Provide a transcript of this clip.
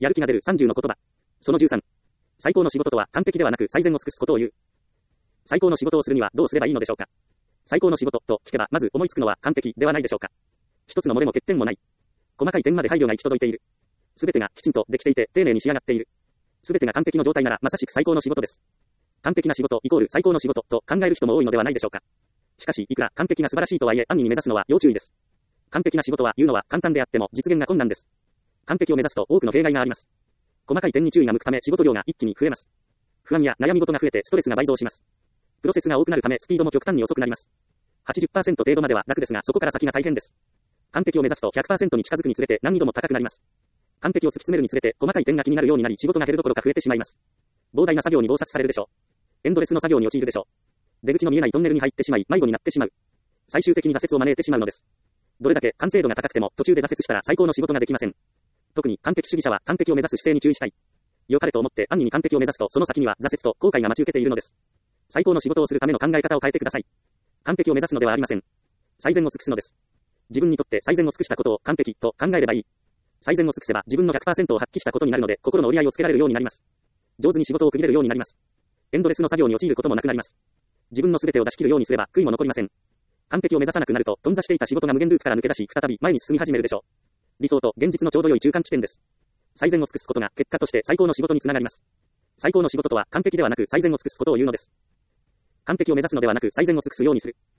やる気が出る30の言葉。その13。最高の仕事とは完璧ではなく最善を尽くすことを言う。最高の仕事をするにはどうすればいいのでしょうか。最高の仕事と聞けばまず思いつくのは完璧ではないでしょうか。一つの漏れも欠点もない。細かい点まで配慮が行き届いている。すべてがきちんとできていて丁寧に仕上がっている。すべてが完璧の状態ならまさしく最高の仕事です。完璧な仕事イコール最高の仕事と考える人も多いのではないでしょうか。しかしいくら完璧が素晴らしいとはいえ安易に目指すのは要注意です。完璧な仕事は言うのは簡単であっても実現が困難です。完璧を目指すと多くの弊害があります。細かい点に注意が向くため仕事量が一気に増えます。不安や悩み事が増えてストレスが倍増します。プロセスが多くなるためスピードも極端に遅くなります。80% 程度までは楽ですがそこから先が大変です。完璧を目指すと 100% に近づくにつれて難易度も高くなります。完璧を突き詰めるにつれて細かい点が気になるようになり仕事が減るどころか増えてしまいます。膨大な作業に忙殺されるでしょう。エンドレスの作業に陥るでしょう。出口の見えないトンネルに入ってしまい迷子になってしまう。最終的に挫折を招いてしまうのです。どれだけ完成度が高くても途中で挫折したら最高の仕事ができません。特に完璧主義者は完璧を目指す姿勢に注意したい。良かれと思って安易に完璧を目指すとその先には挫折と後悔が待ち受けているのです。最高の仕事をするための考え方を変えてください。完璧を目指すのではありません。最善を尽くすのです。自分にとって最善を尽くしたことを完璧と考えればいい。最善を尽くせば自分の 100% を発揮したことになるので心の折り合いをつけられるようになります。上手に仕事を区切れるようになります。エンドレスの作業に陥ることもなくなります。自分の全てを出し切るようにすれば悔いも残りません。完璧を目指さなくなると頓挫していた仕事が無限ループから抜け出し再び前に進み始めるでしょう。理想と現実のちょうど良い中間地点です。最善を尽くすことが結果として最高の仕事につながります。最高の仕事とは完璧ではなく最善を尽くすことを言うのです。完璧を目指すのではなく最善を尽くすようにする。